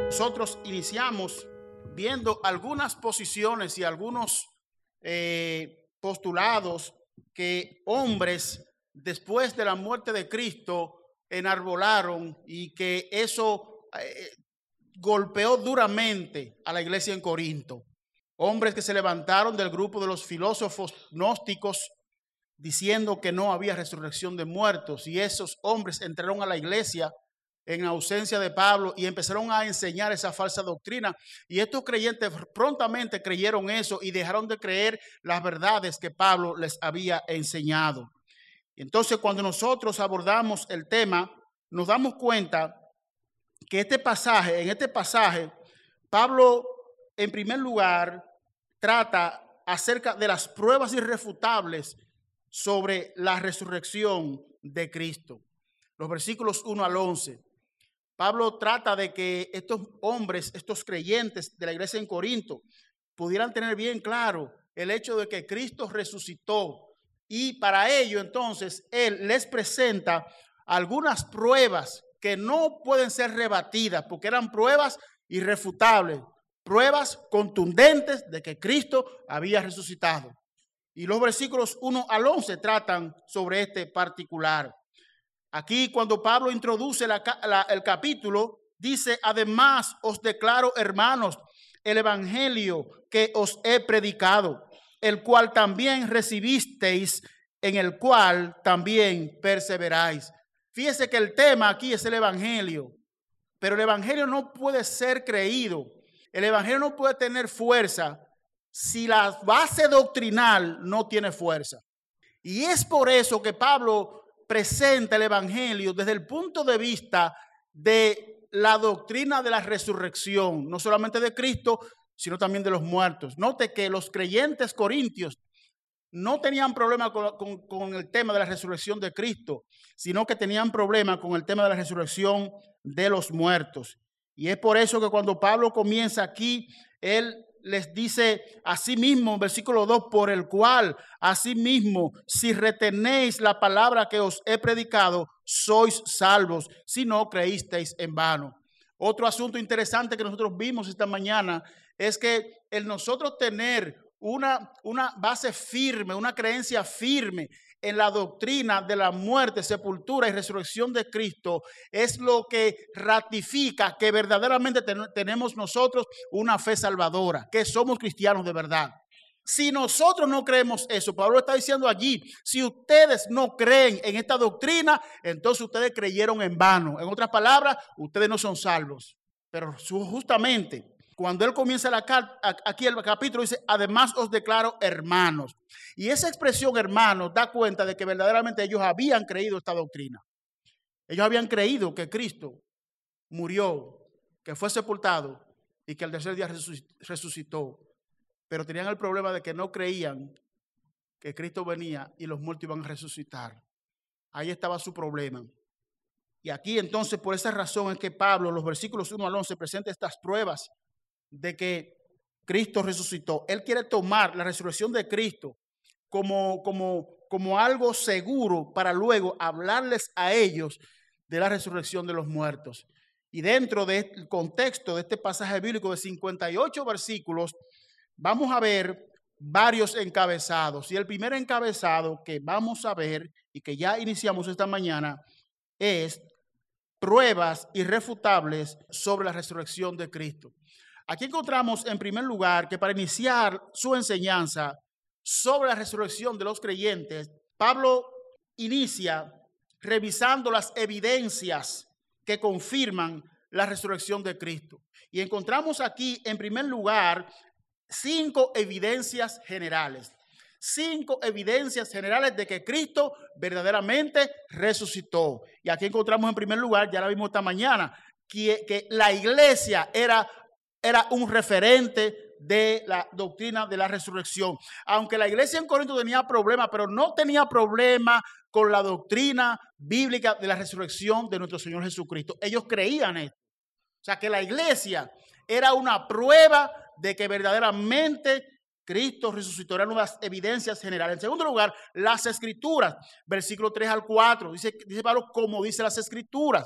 Nosotros iniciamos viendo algunas posiciones y algunos postulados que hombres después de la muerte de Cristo enarbolaron y que eso golpeó duramente a la iglesia en Corinto. Hombres que se levantaron del grupo de los filósofos gnósticos diciendo que no había resurrección de muertos, y esos hombres entraron a la iglesia en ausencia de Pablo y empezaron a enseñar esa falsa doctrina, y estos creyentes prontamente creyeron eso y dejaron de creer las verdades que Pablo les había enseñado. Entonces, cuando nosotros abordamos el tema, nos damos cuenta que en este pasaje, Pablo, en primer lugar, trata acerca de las pruebas irrefutables sobre la resurrección de Cristo. Los versículos 1 al 11. Pablo trata de que estos hombres, estos creyentes de la iglesia en Corinto, pudieran tener bien claro el hecho de que Cristo resucitó. Y para ello, entonces, él les presenta algunas pruebas que no pueden ser rebatidas, porque eran pruebas irrefutables, pruebas contundentes de que Cristo había resucitado. Y los versículos 1 al 11 tratan sobre este particular. Aquí, cuando Pablo introduce el capítulo, dice: además os declaro, hermanos, el evangelio que os he predicado, el cual también recibisteis, en el cual también perseveráis. Fíjese que el tema aquí es el evangelio, pero el evangelio no puede ser creído, el evangelio no puede tener fuerza si la base doctrinal no tiene fuerza. Y es por eso que Pablo presenta el evangelio desde el punto de vista de la doctrina de la resurrección, no solamente de Cristo, sino también de los muertos. Note que los creyentes corintios no tenían problema con el tema de la resurrección de Cristo, sino que tenían problema con el tema de la resurrección de los muertos. Y es por eso que cuando Pablo comienza aquí, él les dice así mismo, en versículo 2, por el cual, asimismo, si retenéis la palabra que os he predicado, sois salvos, si no creísteis en vano. Otro asunto interesante que nosotros vimos esta mañana es que el nosotros tener una base firme, una creencia firme en la doctrina de la muerte, sepultura y resurrección de Cristo es lo que ratifica que verdaderamente tenemos nosotros una fe salvadora, que somos cristianos de verdad. Si nosotros no creemos eso, Pablo está diciendo allí, si ustedes no creen en esta doctrina, entonces ustedes creyeron en vano. En otras palabras, ustedes no son salvos. Pero justamente cuando él comienza aquí el capítulo, dice: además os declaro hermanos. Y esa expresión hermanos da cuenta de que verdaderamente ellos habían creído esta doctrina. Ellos habían creído que Cristo murió, que fue sepultado y que al tercer día resucitó. Pero tenían el problema de que no creían que Cristo venía y los muertos iban a resucitar. Ahí estaba su problema. Y aquí entonces, por esa razón es que Pablo, los versículos 1 al 11, presenta estas pruebas de que Cristo resucitó. Él quiere tomar la resurrección de Cristo como algo seguro para luego hablarles a ellos de la resurrección de los muertos. Y dentro del contexto de este pasaje bíblico de 58 versículos, vamos a ver varios encabezados. Y el primer encabezado que vamos a ver y que ya iniciamos esta mañana es pruebas irrefutables sobre la resurrección de Cristo. Aquí encontramos en primer lugar que para iniciar su enseñanza sobre la resurrección de los creyentes, Pablo inicia revisando las evidencias que confirman la resurrección de Cristo. Y encontramos aquí en primer lugar 5 evidencias generales. 5 evidencias generales de que Cristo verdaderamente resucitó. Y aquí encontramos en primer lugar, ya la vimos esta mañana, que la iglesia era un referente de la doctrina de la resurrección. Aunque la iglesia en Corinto tenía problemas, pero no tenía problema con la doctrina bíblica de la resurrección de nuestro Señor Jesucristo. Ellos creían esto. O sea, que la iglesia era una prueba de que verdaderamente Cristo resucitó. Eran unas evidencias generales. En segundo lugar, las escrituras. Versículo 3 al 4. Dice Pablo, como dice las escrituras.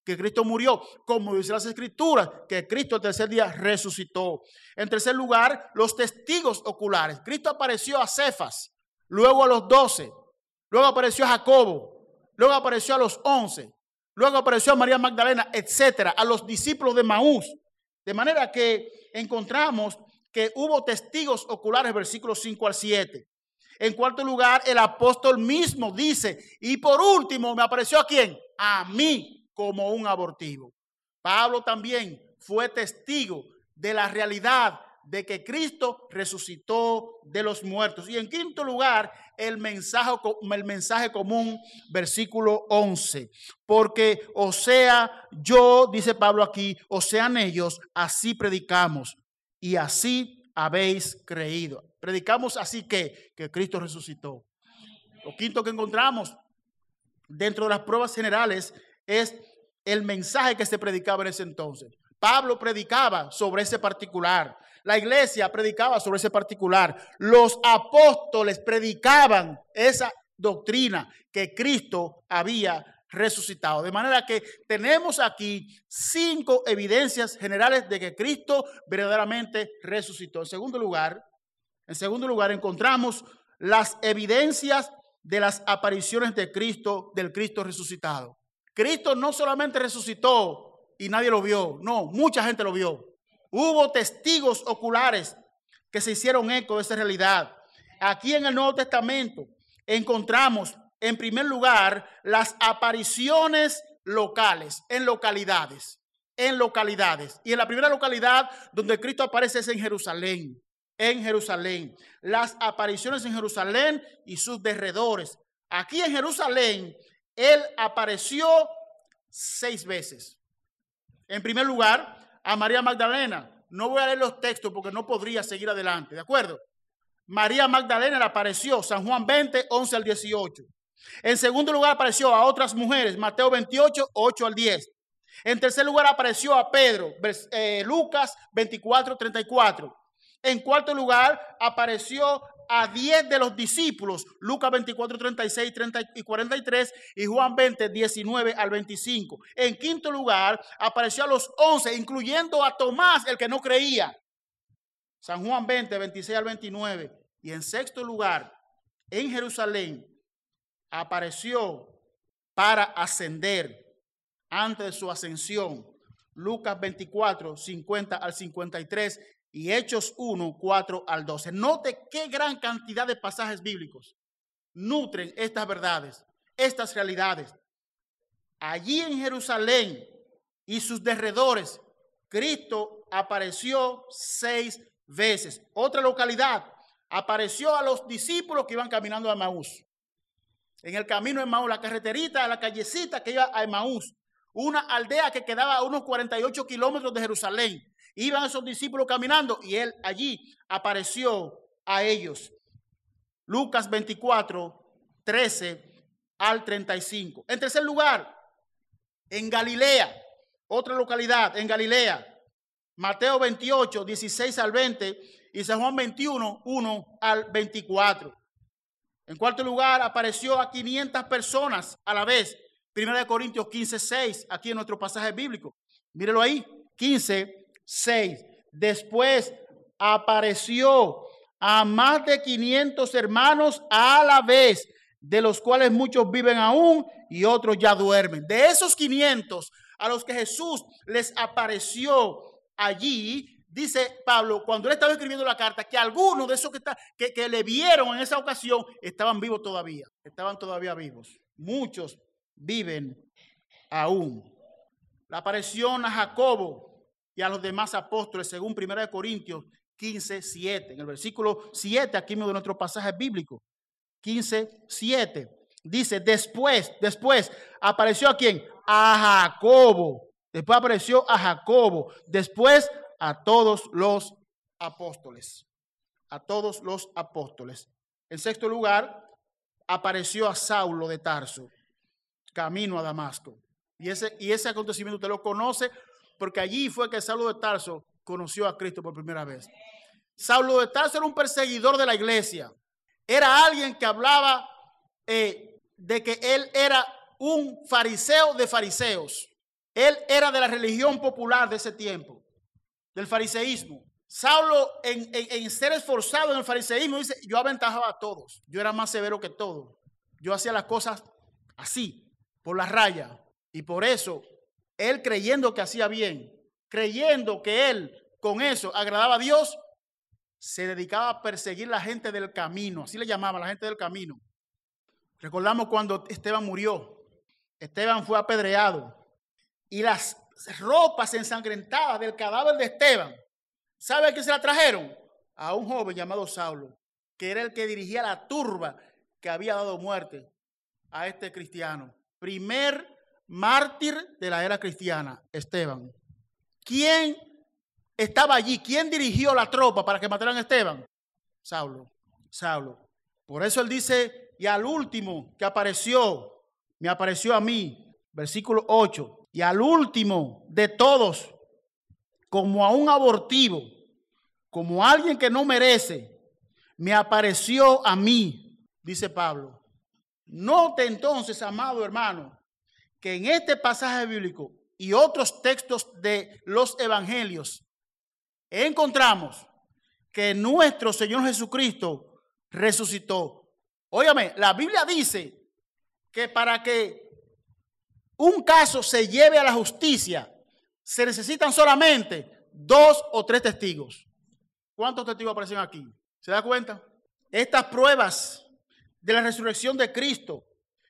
que Cristo murió, como dice las Escrituras, que Cristo el tercer día resucitó. En tercer lugar, los testigos oculares. Cristo apareció a Cefas, luego a los 12, luego apareció a Jacobo, luego apareció a los 11, luego apareció a María Magdalena, etcétera, a los discípulos de Maús. De manera que encontramos que hubo testigos oculares, versículos 5 al 7. En cuarto lugar, el apóstol mismo dice, y por último, ¿me apareció a quién? A mí como un abortivo. Pablo también fue testigo de la realidad de que Cristo resucitó de los muertos. Y en quinto lugar, el mensaje común, versículo 11. Porque o sea yo, dice Pablo aquí, o sean ellos, así predicamos y así habéis creído. Predicamos así que Cristo resucitó. Lo quinto que encontramos dentro de las pruebas generales es el mensaje que se predicaba en ese entonces. Pablo predicaba sobre ese particular. La iglesia predicaba sobre ese particular. Los apóstoles predicaban esa doctrina que Cristo había resucitado. De manera que tenemos aquí 5 evidencias generales de que Cristo verdaderamente resucitó. En segundo lugar, encontramos las evidencias de las apariciones de Cristo, del Cristo resucitado. Cristo no solamente resucitó y nadie lo vio, no, mucha gente lo vio. Hubo testigos oculares que se hicieron eco de esa realidad. Aquí en el Nuevo Testamento encontramos, en primer lugar, las apariciones locales, en localidades. Y en la primera localidad donde Cristo aparece es en Jerusalén. Las apariciones en Jerusalén y sus derredores. Aquí en Jerusalén, Él apareció 6 veces. En primer lugar, a María Magdalena. No voy a leer los textos porque no podría seguir adelante, ¿de acuerdo? María Magdalena le apareció, San Juan 20, 11 al 18. En segundo lugar apareció a otras mujeres, Mateo 28, 8 al 10. En tercer lugar apareció a Pedro, Lucas 24, 34. En cuarto lugar apareció a 10 de los discípulos, Lucas 24, 36 30 y 43 y Juan 20, 19 al 25. En quinto lugar apareció a los 11, incluyendo a Tomás, el que no creía, San Juan 20, 26 al 29. Y en sexto lugar, en Jerusalén, apareció para ascender antes de su ascensión, Lucas 24, 50 al 53 y Hechos 1, 4 al 12. Note qué gran cantidad de pasajes bíblicos nutren estas verdades, estas realidades. Allí en Jerusalén y sus derredores, Cristo apareció 6 veces. Otra localidad, apareció a los discípulos que iban caminando a Emaús. En el camino de Emaús, la carreterita, la callecita que iba a Emaús, una aldea que quedaba a unos 48 kilómetros de Jerusalén. Iban esos discípulos caminando y Él allí apareció a ellos. Lucas 24, 13 al 35. En tercer lugar, en Galilea, otra localidad en Galilea, Mateo 28, 16 al 20 y San Juan 21, 1 al 24. En cuarto lugar, apareció a 500 personas a la vez. 1 Corintios 15, 6, aquí en nuestro pasaje bíblico. Mírelo ahí, 15, 6. Después apareció a más de 500 hermanos a la vez, de los cuales muchos viven aún y otros ya duermen. De esos 500 a los que Jesús les apareció allí, dice Pablo, cuando él estaba escribiendo la carta, que algunos de esos que le vieron en esa ocasión estaban vivos todavía. Estaban todavía vivos. Muchos viven aún. La aparición a Jacobo y a los demás apóstoles, según 1 Corintios 15, 7. En el versículo 7, aquí mismo de nuestro pasaje bíblico, 15, 7. Dice, después, ¿apareció a quién? A Jacobo. Después apareció a Jacobo. Después a todos los apóstoles. A todos los apóstoles. En sexto lugar, apareció a Saulo de Tarso, camino a Damasco. Y ese acontecimiento usted lo conoce porque allí fue que Saulo de Tarso conoció a Cristo por primera vez. Saulo de Tarso era un perseguidor de la iglesia. Era alguien que hablaba de que él era un fariseo de fariseos. Él era de la religión popular de ese tiempo, del fariseísmo. Saulo, en ser esforzado en el fariseísmo, dice, yo aventajaba a todos. Yo era más severo que todos. Yo hacía las cosas así, por la raya. Y por eso, él creyendo que hacía bien, creyendo que él con eso agradaba a Dios, se dedicaba a perseguir a la gente del camino. Así le llamaba, la gente del camino. Recordamos cuando Esteban murió. Esteban fue apedreado. Y las ropas ensangrentadas del cadáver de Esteban, ¿sabe a quién se la trajeron? A un joven llamado Saulo, que era el que dirigía la turba que había dado muerte a este cristiano. Primer mártir de la era cristiana, Esteban. ¿Quién estaba allí? ¿Quién dirigió la tropa para que mataran a Esteban? Saulo. Por eso él dice, y al último que apareció, me apareció a mí, versículo 8, y al último de todos, como a un abortivo, como a alguien que no merece, me apareció a mí, dice Pablo. Note entonces, amado hermano, que en este pasaje bíblico y otros textos de los evangelios encontramos que nuestro Señor Jesucristo resucitó. Óigame, la Biblia dice que para que un caso se lleve a la justicia, se necesitan solamente 2 o 3 testigos. ¿Cuántos testigos aparecen aquí? ¿Se da cuenta? Estas pruebas de la resurrección de Cristo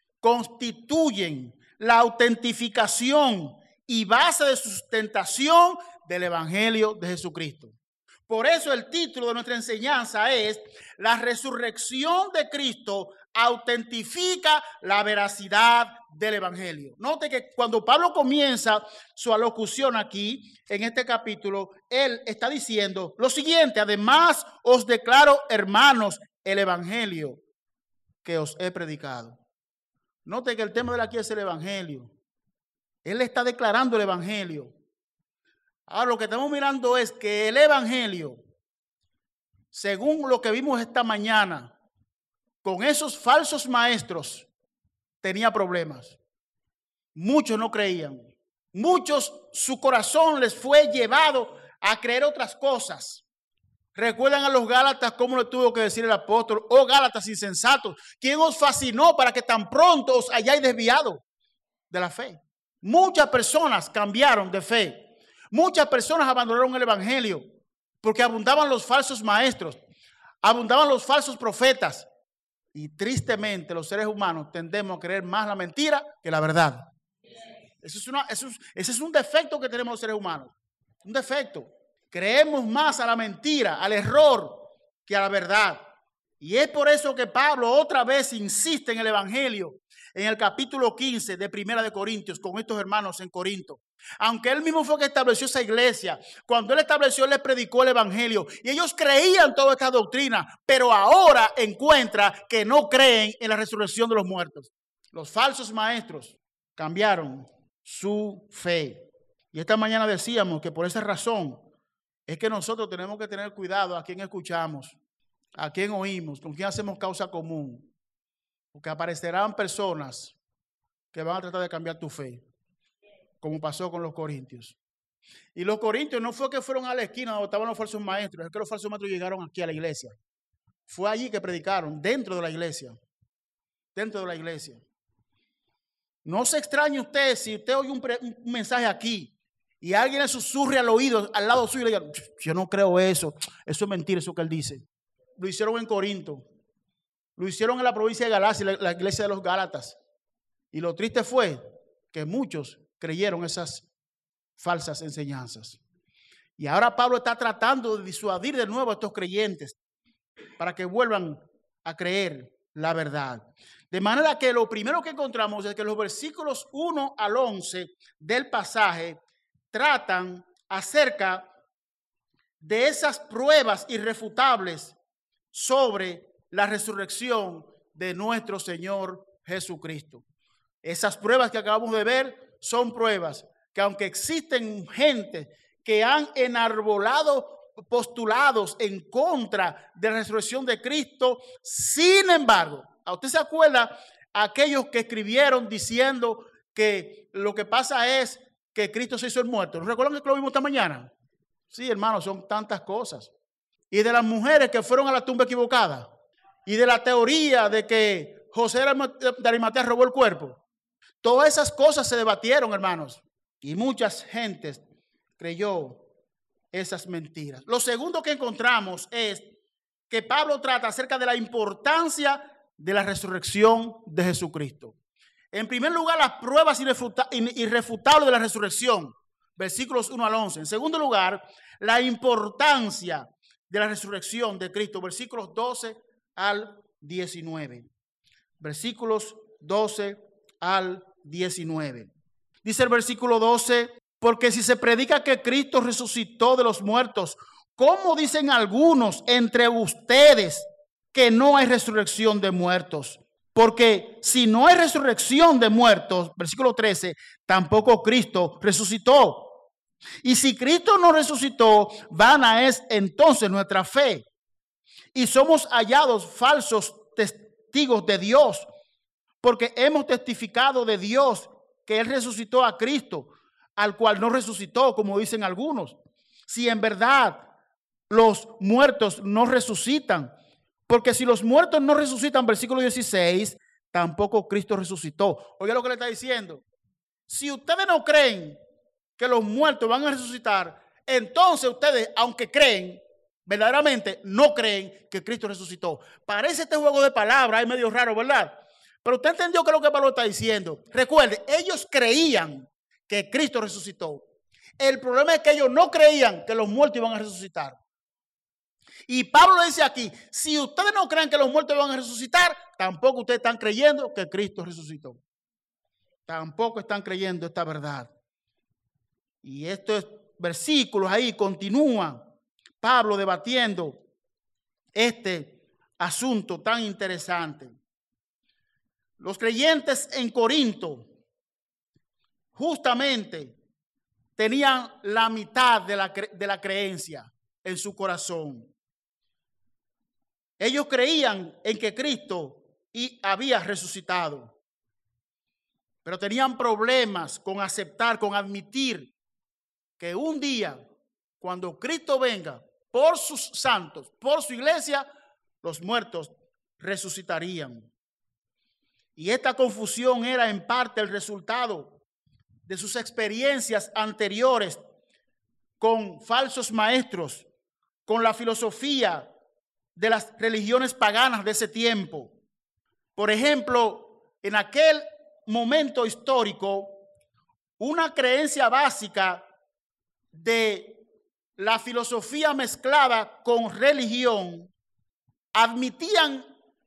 constituyen la autentificación y base de sustentación del Evangelio de Jesucristo. Por eso el título de nuestra enseñanza es La resurrección de Cristo autentifica la veracidad del Evangelio. Note que cuando Pablo comienza su alocución aquí, en este capítulo, él está diciendo lo siguiente: además os declaro, hermanos, el Evangelio que os he predicado. Note que el tema de aquí es el Evangelio. Él está declarando el Evangelio. Ahora lo que estamos mirando es que el Evangelio, según lo que vimos esta mañana, con esos falsos maestros, tenía problemas. Muchos no creían. Muchos, su corazón les fue llevado a creer otras cosas. ¿Recuerdan a los Gálatas cómo le tuvo que decir el apóstol? Oh Gálatas insensatos, ¿quién os fascinó para que tan pronto os hayáis desviado de la fe? Muchas personas cambiaron de fe. Muchas personas abandonaron el Evangelio porque abundaban los falsos maestros, abundaban los falsos profetas. Y tristemente los seres humanos tendemos a creer más la mentira que la verdad. Ese es un defecto que tenemos los seres humanos. Un defecto. Creemos más a la mentira, al error, que a la verdad. Y es por eso que Pablo otra vez insiste en el Evangelio, en el capítulo 15 de Primera de Corintios, con estos hermanos en Corinto. Aunque él mismo fue que estableció esa iglesia, cuando él estableció, él les predicó el Evangelio. Y ellos creían toda esta doctrina, pero ahora encuentra que no creen en la resurrección de los muertos. Los falsos maestros cambiaron su fe. Y esta mañana decíamos que por esa razón es que nosotros tenemos que tener cuidado a quién escuchamos, a quién oímos, con quién hacemos causa común. Porque aparecerán personas que van a tratar de cambiar tu fe, como pasó con los corintios. Y los corintios no fue que fueron a la esquina donde estaban los falsos maestros, es que los falsos maestros llegaron aquí a la iglesia. Fue allí que predicaron, dentro de la iglesia. Dentro de la iglesia. No se extrañe usted si usted oye un mensaje aquí y alguien le susurre al oído, al lado suyo, y le diga, yo no creo eso es mentira, eso que él dice. Lo hicieron en Corinto, lo hicieron en la provincia de Galacia, la iglesia de los Gálatas. Y lo triste fue que muchos creyeron esas falsas enseñanzas. Y ahora Pablo está tratando de disuadir de nuevo a estos creyentes para que vuelvan a creer la verdad. De manera que lo primero que encontramos es que los versículos 1 al 11 del pasaje tratan acerca de esas pruebas irrefutables sobre la resurrección de nuestro Señor Jesucristo. Esas pruebas que acabamos de ver son pruebas que, aunque existen gente que han enarbolado postulados en contra de la resurrección de Cristo, sin embargo, ¿a usted se acuerda aquellos que escribieron diciendo que lo que pasa es que Cristo se hizo el muerto. ¿No recuerdan que lo vimos esta mañana? Sí, hermanos, son tantas cosas. Y de las mujeres que fueron a la tumba equivocada. Y de la teoría de que José de Arimatea robó el cuerpo. Todas esas cosas se debatieron, hermanos. Y muchas gentes creyó esas mentiras. Lo segundo que encontramos es que Pablo trata acerca de la importancia de la resurrección de Jesucristo. En primer lugar, las pruebas irrefutables de la resurrección, versículos 1 al 11. En segundo lugar, la importancia de la resurrección de Cristo, versículos 12 al 19. Versículos 12 al 19. Dice el versículo 12, porque si se predica que Cristo resucitó de los muertos, ¿cómo dicen algunos entre ustedes que no hay resurrección de muertos? Porque si no hay resurrección de muertos, versículo 13, tampoco Cristo resucitó. Y si Cristo no resucitó, vana es entonces nuestra fe. Y somos hallados falsos testigos de Dios, porque hemos testificado de Dios que Él resucitó a Cristo, al cual no resucitó, como dicen algunos. Si en verdad los muertos no resucitan, porque si los muertos no resucitan, versículo 16, tampoco Cristo resucitó. Oiga lo que le está diciendo. Si ustedes no creen que los muertos van a resucitar, entonces ustedes, aunque creen, verdaderamente no creen que Cristo resucitó. Parece este juego de palabras, es medio raro, ¿verdad? Pero usted entendió que es lo que Pablo está diciendo. Recuerde, ellos creían que Cristo resucitó. El problema es que ellos no creían que los muertos iban a resucitar. Y Pablo dice aquí, si ustedes no creen que los muertos van a resucitar, tampoco ustedes están creyendo que Cristo resucitó. Tampoco están creyendo esta verdad. Y estos versículos ahí continúan Pablo debatiendo este asunto tan interesante. Los creyentes en Corinto justamente tenían la mitad de la creencia en su corazón. Ellos creían en que Cristo había resucitado, pero tenían problemas con aceptar, con admitir que un día, cuando Cristo venga por sus santos, por su iglesia, los muertos resucitarían. Y esta confusión era en parte el resultado de sus experiencias anteriores con falsos maestros, con la filosofía de las religiones paganas de ese tiempo. Por ejemplo, en aquel momento histórico, una creencia básica de la filosofía mezclada con religión admitían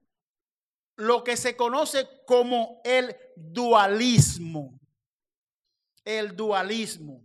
lo que se conoce como el dualismo. El dualismo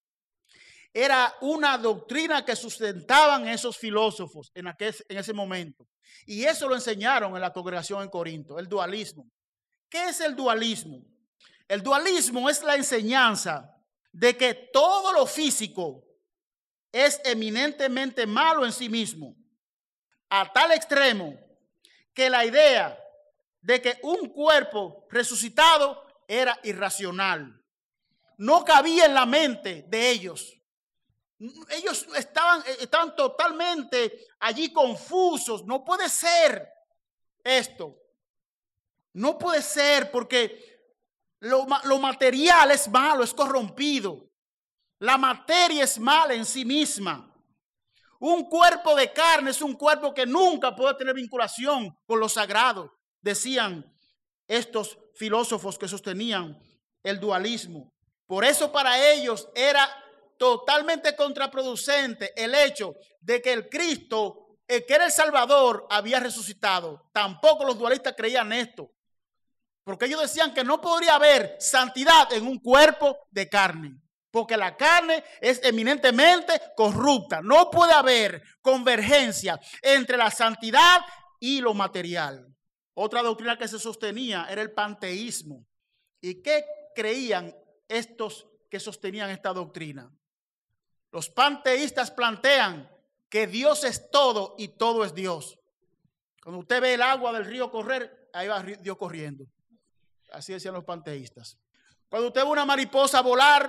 era una doctrina que sustentaban esos filósofos en ese momento. Y eso lo enseñaron en la congregación en Corinto, el dualismo. ¿Qué es el dualismo? El dualismo es la enseñanza de que todo lo físico es eminentemente malo en sí mismo, a tal extremo que la idea de que un cuerpo resucitado era irracional. No cabía en la mente de ellos. Ellos estaban totalmente allí confusos. No puede ser esto. No puede ser porque lo material es malo, es corrompido. La materia es mala en sí misma. Un cuerpo de carne es un cuerpo que nunca puede tener vinculación con lo sagrado, decían estos filósofos que sostenían el dualismo. Por eso para ellos era totalmente contraproducente el hecho de que el Cristo, el que era el Salvador, había resucitado. Tampoco los dualistas creían esto, porque ellos decían que no podría haber santidad en un cuerpo de carne, porque la carne es eminentemente corrupta. No puede haber convergencia entre la santidad y lo material. Otra doctrina que se sostenía era el panteísmo. ¿Y qué creían estos que sostenían esta doctrina? Los panteístas plantean que Dios es todo y todo es Dios. Cuando usted ve el agua del río correr, ahí va Dios corriendo. Así decían los panteístas. Cuando usted ve una mariposa volar,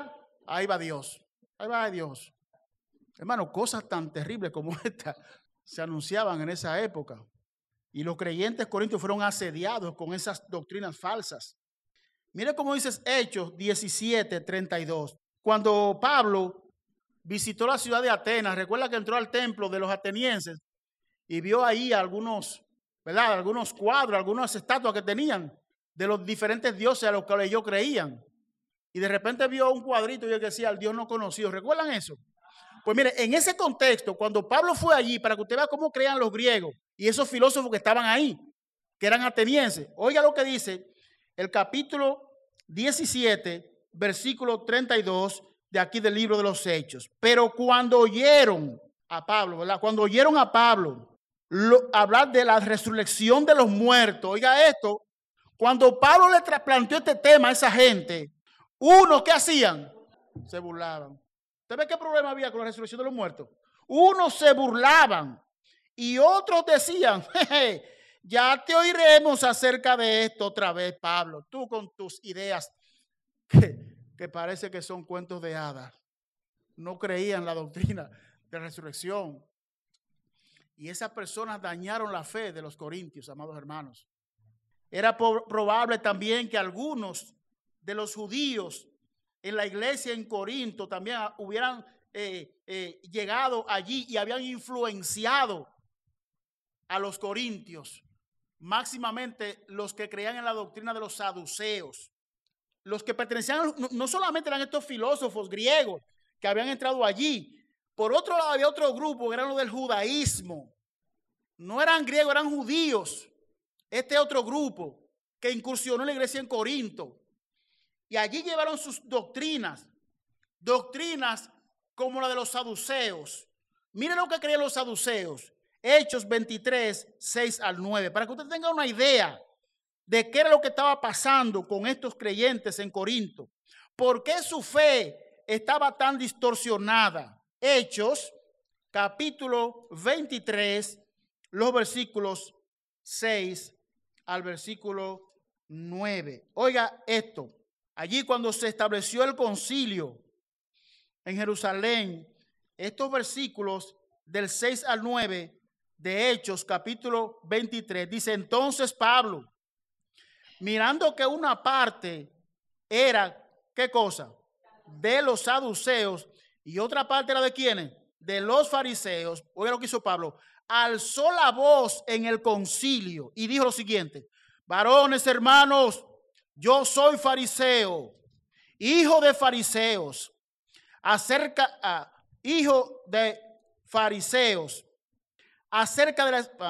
ahí va Dios. Ahí va Dios. Hermano, cosas tan terribles como esta se anunciaban en esa época. Y los creyentes corintios fueron asediados con esas doctrinas falsas. Mire cómo dice Hechos 17:32. Cuando Pablo visitó la ciudad de Atenas, recuerda que entró al templo de los atenienses y vio ahí algunos, ¿verdad? Algunos cuadros, algunas estatuas que tenían de los diferentes dioses a los que ellos creían. Y de repente vio un cuadrito y decía al Dios no conocido. ¿Recuerdan eso? Pues mire, en ese contexto, cuando Pablo fue allí, para que usted vea cómo creían los griegos y esos filósofos que estaban ahí, que eran atenienses, oiga lo que dice el capítulo 17, versículo 32 de aquí del libro de los Hechos. Pero cuando oyeron a Pablo, ¿verdad? Cuando oyeron a Pablo hablar de la resurrección de los muertos, oiga esto, cuando Pablo le planteó este tema a esa gente, unos, ¿qué hacían? Se burlaban. ¿Usted ve qué problema había con la resurrección de los muertos? Unos se burlaban y otros decían, jeje, ya te oiremos acerca de esto otra vez, Pablo. Tú con tus ideas que parece que son cuentos de hadas. No creían la doctrina de la resurrección. Y esas personas dañaron la fe de los corintios, amados hermanos. Era probable también que algunos de los judíos en la iglesia en Corinto también hubieran llegado allí y habían influenciado a los corintios, máximamente los que creían en la doctrina de los saduceos. Los que pertenecían, no solamente eran estos filósofos griegos que habían entrado allí, por otro lado había otro grupo que eran los del judaísmo. No eran griegos, eran judíos. Este otro grupo que incursionó en la iglesia en Corinto. Y allí llevaron sus doctrinas como la de los saduceos. Miren lo que creían los saduceos. Hechos 23, 6 al 9. Para que usted tenga una idea de qué era lo que estaba pasando con estos creyentes en Corinto. ¿Por qué su fe estaba tan distorsionada? Hechos, capítulo 23, los versículos 6 al versículo 9. Oiga esto. Allí cuando se estableció el concilio en Jerusalén, estos versículos del 6 al 9 de Hechos, capítulo 23, dice, entonces Pablo, mirando que una parte era, ¿qué cosa? De los saduceos y otra parte era de ¿quiénes? De los fariseos. Oiga lo que hizo Pablo. Alzó la voz en el concilio y dijo lo siguiente, varones hermanos, yo soy fariseo, hijo de fariseos, hijo de fariseos, acerca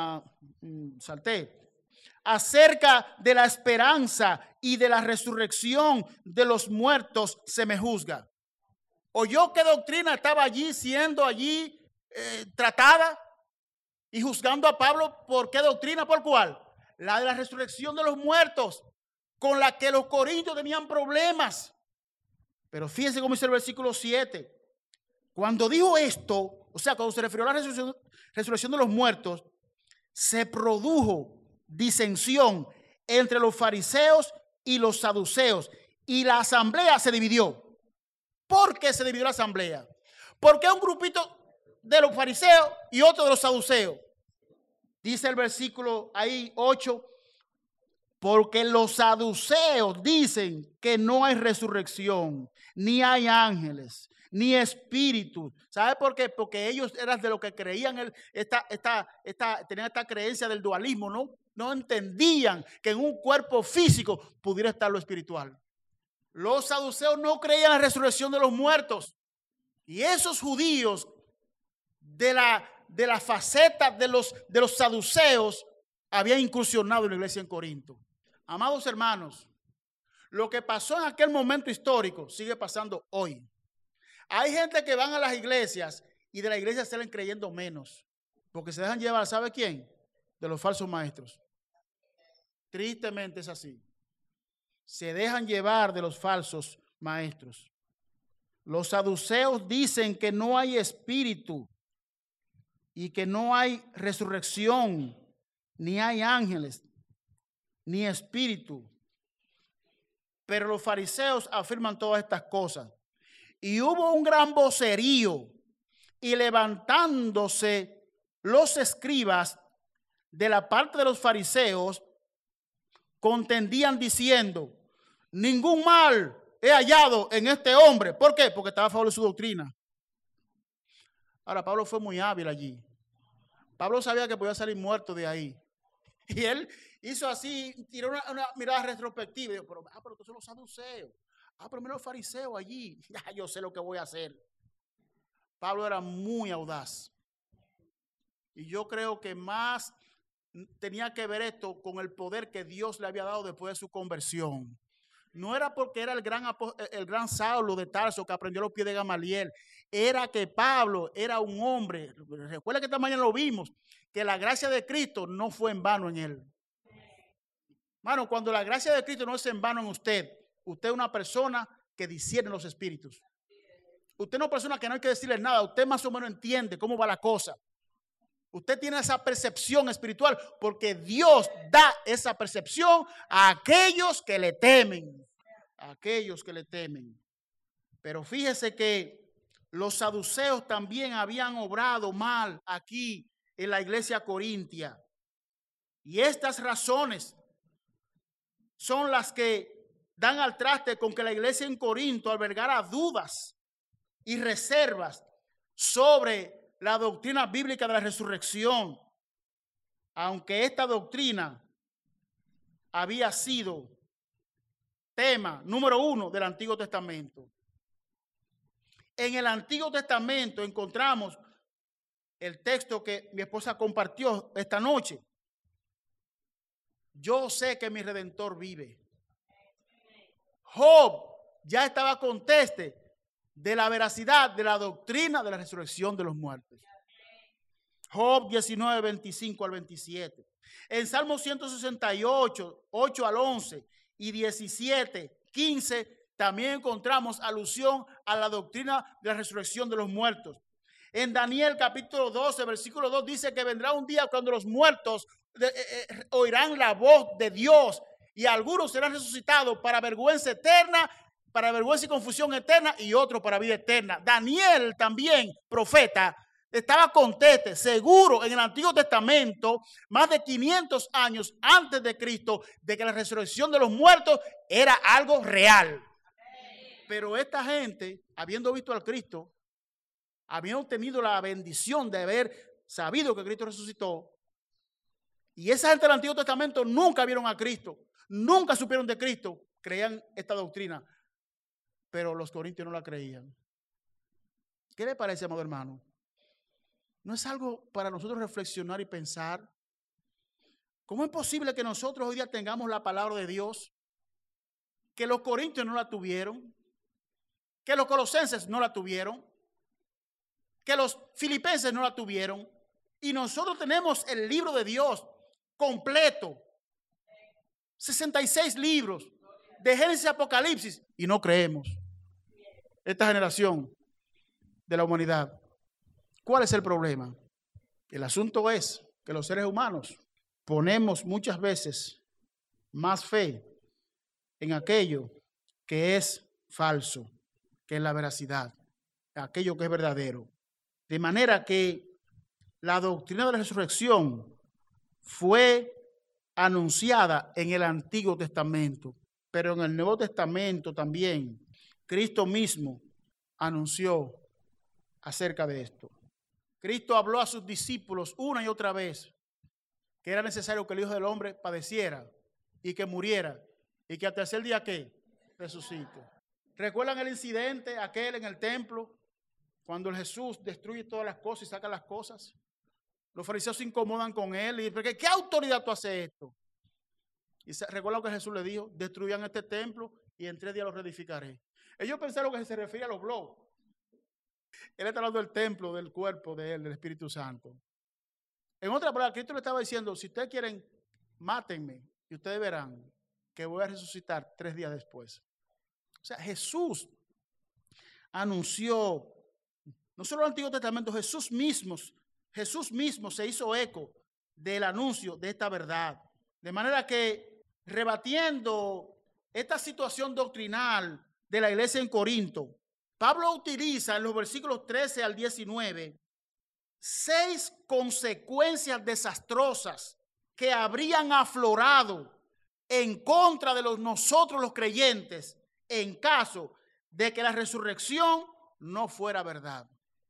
de la esperanza y de la resurrección de los muertos se me juzga. ¿Oyó qué doctrina estaba allí siendo tratada y juzgando a Pablo? ¿Por qué doctrina? ¿Por cuál? La de la resurrección de los muertos, con la que los corintios tenían problemas. Pero fíjense cómo dice el versículo 7. Cuando dijo esto, o sea, cuando se refirió a la resurrección de los muertos, se produjo disensión entre los fariseos y los saduceos. Y la asamblea se dividió. ¿Por qué se dividió la asamblea? Porque un grupito de los fariseos y otro de los saduceos. Dice el versículo ahí 8. Porque los saduceos dicen que no hay resurrección, ni hay ángeles, ni espíritus. ¿Sabe por qué? Porque ellos eran de lo que creían, tenían esta creencia del dualismo, ¿no? No entendían que en un cuerpo físico pudiera estar lo espiritual. Los saduceos no creían en la resurrección de los muertos. Y esos judíos de la faceta de los saduceos habían incursionado en la iglesia en Corinto. Amados hermanos, lo que pasó en aquel momento histórico sigue pasando hoy. Hay gente que van a las iglesias y de la iglesia salen creyendo menos, porque se dejan llevar, ¿sabe quién? De los falsos maestros. Tristemente es así. Se dejan llevar de los falsos maestros. Los saduceos dicen que no hay espíritu y que no hay resurrección, ni hay ángeles, ni espíritu. Pero los fariseos afirman todas estas cosas. Y hubo un gran vocerío, y levantándose los escribas de la parte de los fariseos, contendían diciendo: ningún mal he hallado en este hombre. ¿Por qué? Porque estaba a favor de su doctrina. Ahora, Pablo fue muy hábil allí. Pablo sabía que podía salir muerto de ahí. Y él hizo así, tiró una mirada retrospectiva y dijo: pero estos son los saduceos. Pero mira los fariseos allí. Ya yo sé lo que voy a hacer. Pablo era muy audaz. Y yo creo que más tenía que ver esto con el poder que Dios le había dado después de su conversión. No era porque era el gran Saulo de Tarso que aprendió a los pies de Gamaliel. Era que Pablo era un hombre. Recuerda que esta mañana lo vimos, que la gracia de Cristo no fue en vano en él. Hermano, cuando la gracia de Cristo no es en vano en usted, usted es una persona que discierne los espíritus. Usted no es una persona que no hay que decirle nada. Usted más o menos entiende cómo va la cosa. Usted tiene esa percepción espiritual porque Dios da esa percepción a aquellos que le temen. A aquellos que le temen. Pero fíjese que los saduceos también habían obrado mal aquí en la iglesia corintia. Y estas razones son las que dan al traste con que la iglesia en Corinto albergara dudas y reservas sobre la doctrina bíblica de la resurrección, aunque esta doctrina había sido tema número 1 del Antiguo Testamento. En el Antiguo Testamento encontramos el texto que mi esposa compartió esta noche. Yo sé que mi Redentor vive. Job ya estaba conteste de la veracidad de la doctrina de la resurrección de los muertos. Job 19, 25 al 27. En Salmo 168, 8 al 11 y 17, 15, también encontramos alusión a la doctrina de la resurrección de los muertos. En Daniel capítulo 12, versículo 2 dice que vendrá un día cuando los muertos oirán la voz de Dios y algunos serán resucitados para vergüenza eterna, para vergüenza y confusión eterna, y otros para vida eterna. Daniel también, profeta, estaba conteste, seguro en el Antiguo Testamento, más de 500 años antes de Cristo, de que la resurrección de los muertos era algo real. Pero esta gente, habiendo visto al Cristo, habiendo tenido la bendición de haber sabido que Cristo resucitó, y esa gente del Antiguo Testamento nunca vieron a Cristo, nunca supieron de Cristo, creían esta doctrina. Pero los corintios no la creían. ¿Qué le parece, amado hermano? ¿No es algo para nosotros reflexionar y pensar? ¿Cómo es posible que nosotros hoy día tengamos la palabra de Dios? Que los corintios no la tuvieron, que los colosenses no la tuvieron, que los filipenses no la tuvieron, y nosotros tenemos el libro de Dios completo, 66 libros, de Génesis a Apocalipsis, y no creemos. Esta generación de la humanidad. ¿Cuál es el problema? El asunto es que los seres humanos ponemos muchas veces más fe en aquello que es falso, que es la veracidad, aquello que es verdadero. De manera que la doctrina de la resurrección fue anunciada en el Antiguo Testamento, pero en el Nuevo Testamento también Cristo mismo anunció acerca de esto. Cristo habló a sus discípulos una y otra vez que era necesario que el Hijo del Hombre padeciera y que muriera y que al tercer día ¿qué? Resucite. ¿Recuerdan el incidente aquel en el templo cuando el Jesús destruye todas las cosas y saca las cosas? Los fariseos se incomodan con él y dicen: ¿qué autoridad tú haces esto? Y recuerdan lo que Jesús le dijo: destruyan este templo y en 3 días lo reedificaré. Ellos pensaron que se refería a los globos. Él está hablando del templo, del cuerpo de él, del Espíritu Santo. En otras palabras, Cristo le estaba diciendo: si ustedes quieren, mátenme y ustedes verán que voy a resucitar 3 días después. O sea, Jesús anunció, no solo el Antiguo Testamento, Jesús mismo se hizo eco del anuncio de esta verdad. De manera que, rebatiendo esta situación doctrinal de la iglesia en Corinto, Pablo utiliza en los versículos 13 al 19 6 consecuencias desastrosas que habrían aflorado en contra de nosotros los creyentes en caso de que la resurrección no fuera verdad.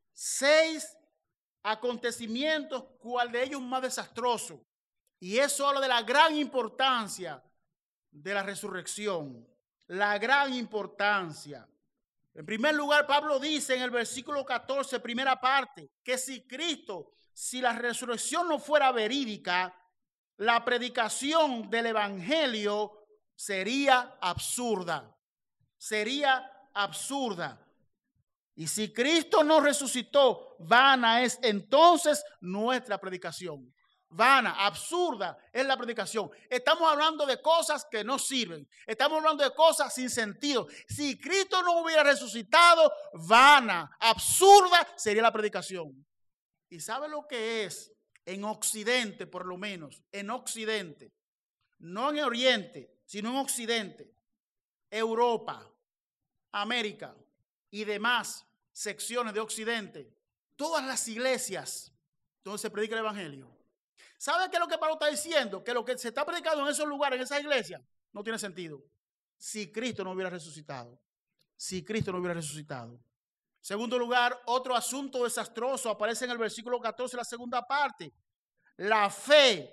6 acontecimientos, cuál de ellos más desastroso. Y eso habla de la gran importancia de la resurrección. La gran importancia. En primer lugar, Pablo dice en el versículo 14, primera parte, que si la resurrección no fuera verídica, la predicación del evangelio sería absurda. Sería absurda. Y si Cristo no resucitó, vana es entonces nuestra predicación. Vana, absurda es la predicación. Estamos hablando de cosas que no sirven. Estamos hablando de cosas sin sentido. Si Cristo no hubiera resucitado, vana, absurda sería la predicación. ¿Y sabe lo que es? En Occidente, por lo menos, en Occidente, no en Oriente, sino en Occidente, Europa, América y demás secciones de Occidente, todas las iglesias donde se predica el evangelio. ¿Sabe qué es lo que Pablo está diciendo? Que lo que se está predicando en esos lugares, en esas iglesias, no tiene sentido. Si Cristo no hubiera resucitado. Si Cristo no hubiera resucitado. Segundo lugar, otro asunto desastroso aparece en el versículo 14, la segunda parte. La fe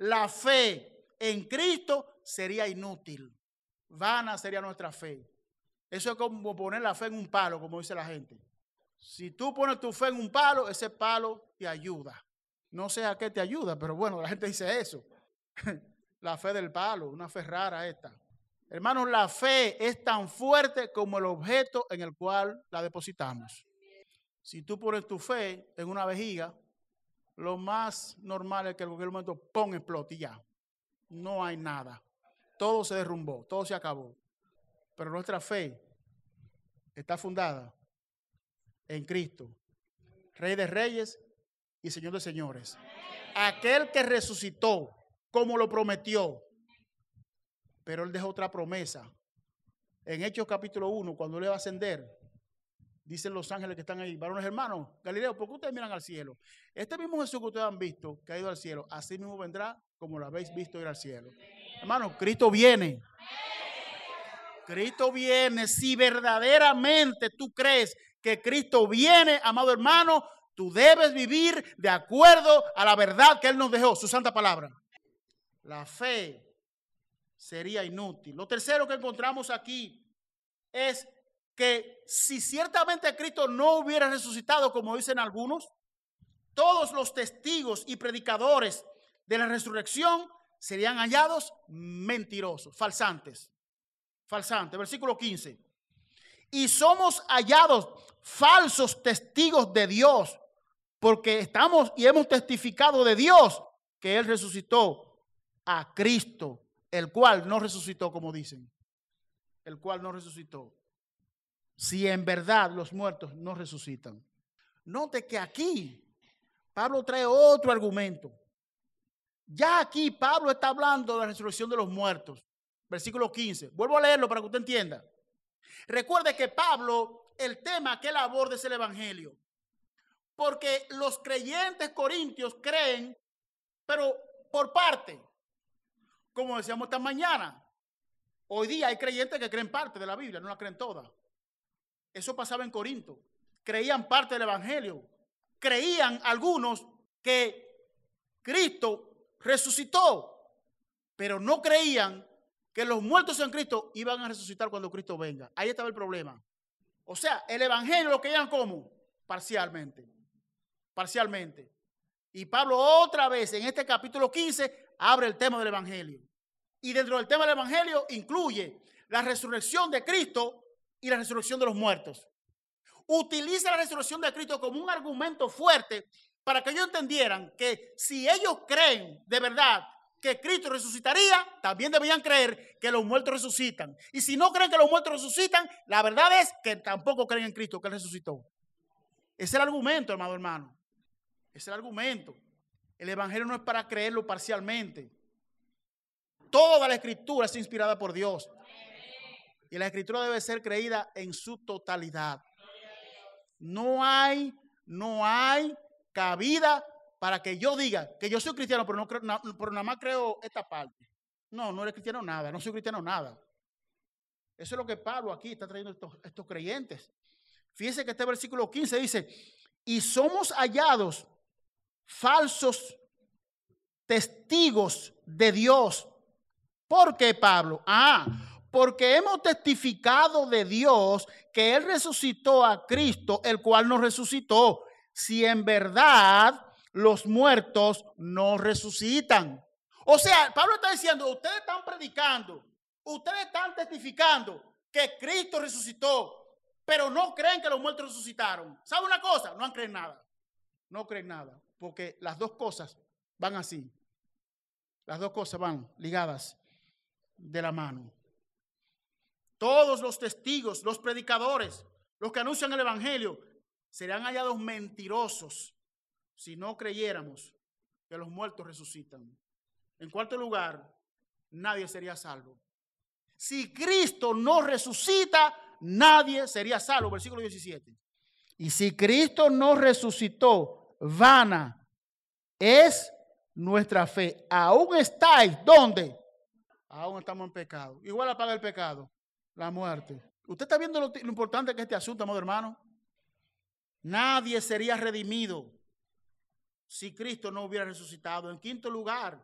en Cristo sería inútil. Vana sería nuestra fe. Eso es como poner la fe en un palo, como dice la gente. Si tú pones tu fe en un palo, ese palo te ayuda. No sé a qué te ayuda, pero bueno, la gente dice eso. La fe del palo, una fe rara esta. Hermanos, la fe es tan fuerte como el objeto en el cual la depositamos. Si tú pones tu fe en una vejiga, lo más normal es que en cualquier momento explote y ya. No hay nada. Todo se derrumbó, todo se acabó. Pero nuestra fe está fundada en Cristo, Rey de Reyes y Señor de Señores. Aquel que resucitó como lo prometió. Pero Él dejó otra promesa. En Hechos capítulo 1, cuando Él va a ascender, dicen los ángeles que están ahí, varones hermanos, Galileo, ¿por qué ustedes miran al cielo? Este mismo Jesús que ustedes han visto, que ha ido al cielo, así mismo vendrá como lo habéis visto ir al cielo. Hermanos, Cristo viene. Cristo viene. Si verdaderamente tú crees que Cristo viene, amado hermano, tú debes vivir de acuerdo a la verdad que Él nos dejó, su santa palabra. La fe sería inútil. Lo tercero que encontramos aquí es que si ciertamente Cristo no hubiera resucitado, como dicen algunos, todos los testigos y predicadores de la resurrección serían hallados mentirosos, falsantes. Versículo 15. Y somos hallados falsos testigos de Dios, porque estamos y hemos testificado de Dios que Él resucitó a Cristo, el cual no resucitó, como dicen. El cual no resucitó. Si en verdad los muertos no resucitan. Note que aquí Pablo trae otro argumento. Ya aquí Pablo está hablando de la resurrección de los muertos. Versículo 15. Vuelvo a leerlo para que usted entienda. Recuerde que Pablo, el tema que él aborda es el evangelio. Porque los creyentes corintios creen, pero por parte. Como decíamos esta mañana. Hoy día hay creyentes que creen parte de la Biblia, no la creen toda. Eso pasaba en Corinto. Creían parte del evangelio. Creían algunos que Cristo resucitó, pero no creían que los muertos en Cristo iban a resucitar cuando Cristo venga. Ahí estaba el problema. O sea, el evangelio lo creían como parcialmente. Y Pablo otra vez en este capítulo 15 abre el tema del evangelio. Y dentro del tema del evangelio incluye la resurrección de Cristo y la resurrección de los muertos. Utiliza la resurrección de Cristo como un argumento fuerte para que ellos entendieran que si ellos creen de verdad que Cristo resucitaría, también deberían creer que los muertos resucitan. Y si no creen que los muertos resucitan, la verdad es que tampoco creen en Cristo, que Él resucitó. Ese es el argumento, hermano. Ese es el argumento. El evangelio no es para creerlo parcialmente. Toda la escritura es inspirada por Dios. Y la escritura debe ser creída en su totalidad. No hay cabida para que yo diga que yo soy cristiano, pero pero nada más creo esta parte. No, no eres cristiano nada, no soy cristiano nada. Eso es lo que Pablo aquí está trayendo estos creyentes. Fíjense que este versículo 15 dice, y somos hallados falsos testigos de Dios. ¿Por qué, Pablo? Porque hemos testificado de Dios que Él resucitó a Cristo, el cual nos resucitó. Si en verdad los muertos no resucitan. O sea, Pablo está diciendo, ustedes están predicando, ustedes están testificando que Cristo resucitó, pero no creen que los muertos resucitaron. ¿Sabe una cosa? No creen nada. No creen nada, porque las dos cosas van así. Las dos cosas van ligadas de la mano. Todos los testigos, los predicadores, los que anuncian el evangelio, serán hallados mentirosos si no creyéramos que los muertos resucitan. En cuarto lugar, nadie sería salvo. Si Cristo no resucita, nadie sería salvo. Versículo 17. Y si Cristo no resucitó, vana es nuestra fe. Aún estáis, ¿dónde? Aún estamos en pecado. Igual apaga el pecado, la muerte. ¿Usted está viendo lo importante que es este asunto, amado hermano? Nadie sería redimido si Cristo no hubiera resucitado. En quinto lugar,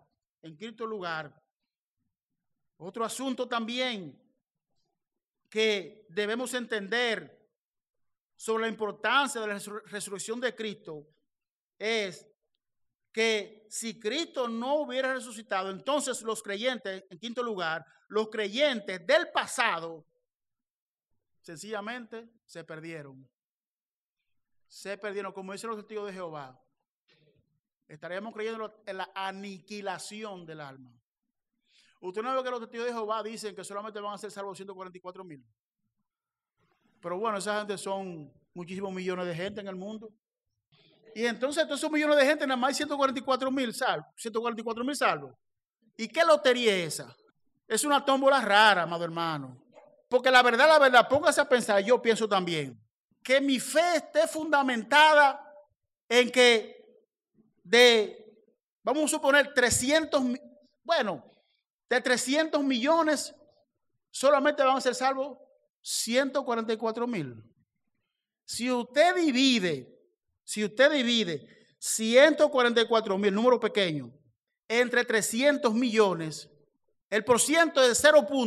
otro asunto también que debemos entender sobre la importancia de la resurrección de Cristo es que si Cristo no hubiera resucitado, entonces los creyentes, en quinto lugar, los creyentes del pasado sencillamente se perdieron. Se perdieron, como dicen los testigos de Jehová. Estaríamos creyendo en la aniquilación del alma. Usted no ve que los testigos de Jehová dicen que solamente van a ser salvos 144,000. Pero bueno, esa gente son muchísimos millones de gente en el mundo. Y entonces, todos esos millones de gente, nada más hay 144,000 salvos. 144,000 salvos. ¿Y qué lotería es esa? Es una tómbola rara, amado hermano. Porque la verdad, póngase a pensar, yo pienso también, que mi fe esté fundamentada en que vamos a suponer 300 millones, solamente van a ser salvos 144,000. Si usted divide 144,000, número pequeño, entre 300 millones, el porciento es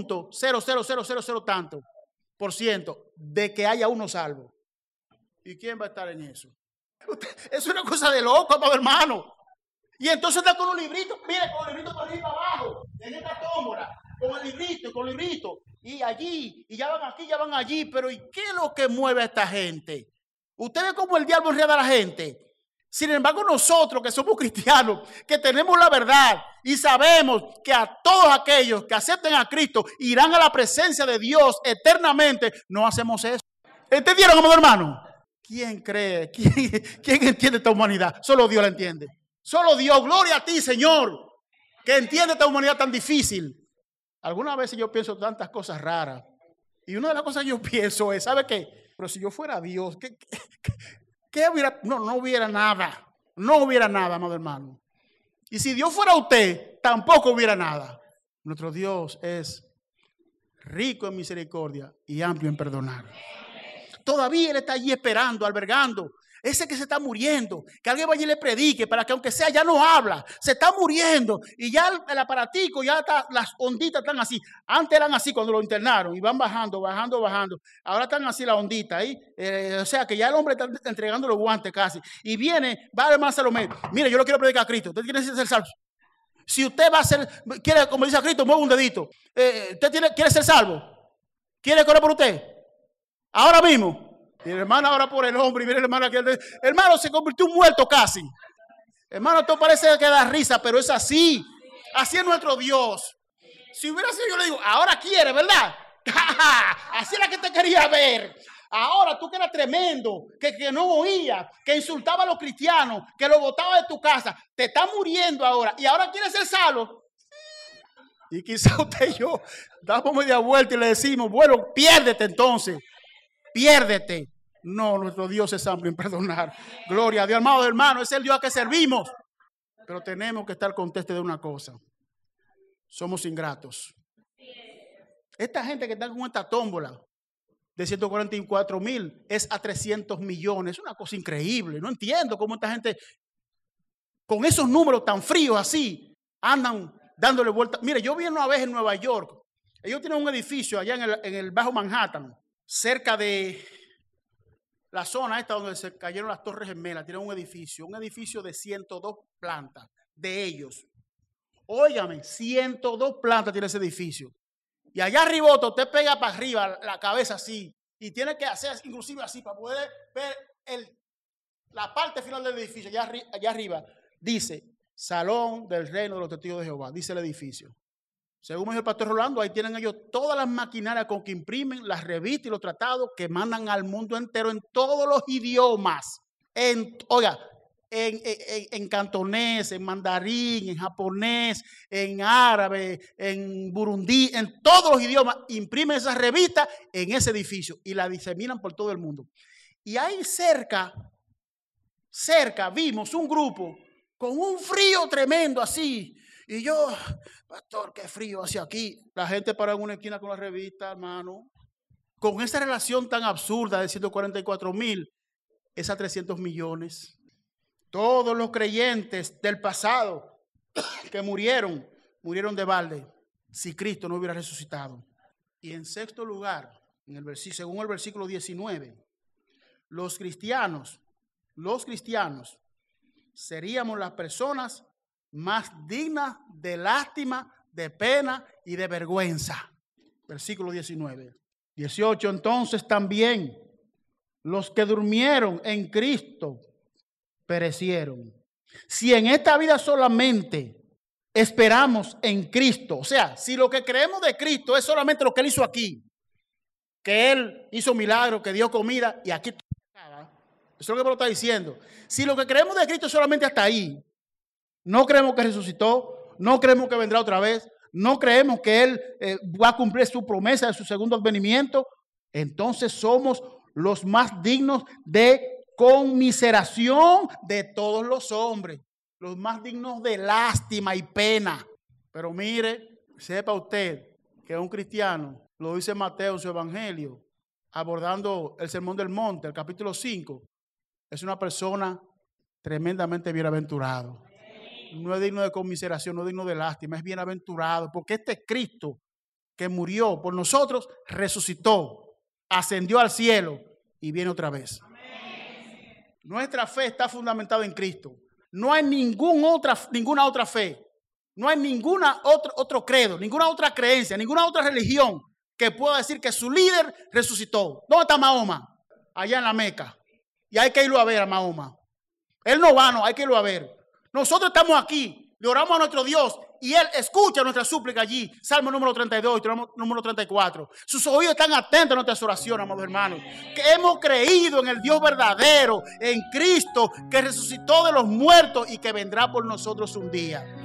0.00000 tanto por ciento de que haya uno salvo. ¿Y quién va a estar en eso? Es una cosa de loco, amado hermano. Y entonces está con un librito, mire, con el librito para arriba y para abajo, en esta tómbola, con el librito, y allí, y ya van aquí, ya van allí. Pero ¿y qué es lo que mueve a esta gente? Usted ve cómo el diablo enreda a la gente. Sin embargo, nosotros que somos cristianos, que tenemos la verdad y sabemos que a todos aquellos que acepten a Cristo irán a la presencia de Dios eternamente, no hacemos eso. ¿Entendieron, amado hermano? ¿Quién cree? ¿Quién entiende esta humanidad? Solo Dios la entiende. Solo Dios. Gloria a ti, Señor, que entiende esta humanidad tan difícil. Algunas veces yo pienso tantas cosas raras. Y una de las cosas que yo pienso es, ¿sabe qué? Pero si yo fuera Dios, ¿qué hubiera? No hubiera nada. No hubiera nada, amado hermano. Y si Dios fuera usted, tampoco hubiera nada. Nuestro Dios es rico en misericordia y amplio en perdonar. Todavía Él está allí esperando, albergando. Ese que se está muriendo, que alguien vaya y le predique para que aunque sea ya no habla, se está muriendo y ya el aparatico, ya está, las onditas están así. Antes eran así cuando lo internaron y van bajando. Ahora están así las onditas ahí. O sea que ya el hombre está entregando los guantes casi. Y va el hermano Salomé. Mire, yo lo quiero predicar a Cristo. Usted quiere ser salvo. Si usted quiere, como dice a Cristo, mueve un dedito. ¿Usted quiere ser salvo? ¿Quiere correr por usted? Ahora mismo. Y el hermano ahora por el hombre. Y mire el hermano aquí. Hermano, se convirtió en un muerto casi. Hermano, esto parece que da risa, pero es así. Así es nuestro Dios. Si hubiera sido, yo le digo, ahora quiere, ¿verdad? Así era que te quería ver. Ahora tú que eras tremendo, que no oía, que insultaba a los cristianos, que lo botaba de tu casa. Te está muriendo ahora. Y ahora quieres ser salvo. Y quizá usted y yo damos media vuelta y le decimos, bueno, piérdete entonces. Piérdete. No, nuestro Dios es amplio en perdonar. Gloria a Dios, amado hermano, es el Dios a que servimos. Pero tenemos que estar conscientes de una cosa. Somos ingratos. Esta gente que está con esta tómbola de 144,000 es a 300 millones. Es una cosa increíble. No entiendo cómo esta gente con esos números tan fríos así andan dándole vuelta. Mire, yo vi una vez en Nueva York. Ellos tienen un edificio allá en el Bajo Manhattan, cerca de la zona esta donde se cayeron las Torres Gemelas. Tienen un edificio de 102 plantas de ellos. Óigame, 102 plantas tiene ese edificio. Y allá arriba usted pega para arriba la cabeza así y tiene que hacer inclusive así para poder ver la parte final del edificio. Allá arriba dice Salón del Reino de los Testigos de Jehová, dice el edificio. Según me dijo el pastor Rolando, ahí tienen ellos todas las maquinarias con que imprimen las revistas y los tratados que mandan al mundo entero en todos los idiomas. En cantonés, en mandarín, en japonés, en árabe, en burundí, en todos los idiomas, imprimen esas revistas en ese edificio y la diseminan por todo el mundo. Y ahí cerca vimos un grupo con un frío tremendo así. Y yo, pastor, qué frío hace aquí. La gente paró en una esquina con la revista, hermano. Con esa relación tan absurda de 144,000, es a 300 millones. Todos los creyentes del pasado que murieron de balde si Cristo no hubiera resucitado. Y en sexto lugar, según el versículo 19, los cristianos seríamos las personas más dignas de lástima, de pena y de vergüenza. Versículo 19. 18, entonces también los que durmieron en Cristo perecieron. Si en esta vida solamente esperamos en Cristo, o sea, si lo que creemos de Cristo es solamente lo que Él hizo aquí, que Él hizo milagros, que dio comida y aquí todo acaba, eso es lo que Pablo está diciendo. Si lo que creemos de Cristo es solamente hasta ahí, no creemos que resucitó, no creemos que vendrá otra vez, no creemos que Él va a cumplir su promesa de su segundo advenimiento, entonces somos los más dignos de conmiseración de todos los hombres, los más dignos de lástima y pena. Pero mire, sepa usted que un cristiano, lo dice Mateo en su evangelio, abordando el Sermón del Monte, el capítulo 5, es una persona tremendamente bienaventurado. No es digno de conmiseración, no es digno de lástima, es bienaventurado, porque este Cristo que murió por nosotros, resucitó, ascendió al cielo y viene otra vez. Amén. Nuestra fe está fundamentada en Cristo. No hay ninguna otra fe, no hay ninguna otro credo, ninguna otra creencia, ninguna otra religión que pueda decir que su líder resucitó. ¿Dónde está Mahoma? Allá en la Meca. Y hay que irlo a ver a Mahoma. Él no va, no, hay que irlo a ver. Nosotros estamos aquí, le oramos a nuestro Dios y Él escucha nuestra súplica allí. Salmo número 32 y número 34. Sus oídos están atentos a nuestras oraciones, amados hermanos. Que hemos creído en el Dios verdadero, en Cristo, que resucitó de los muertos y que vendrá por nosotros un día.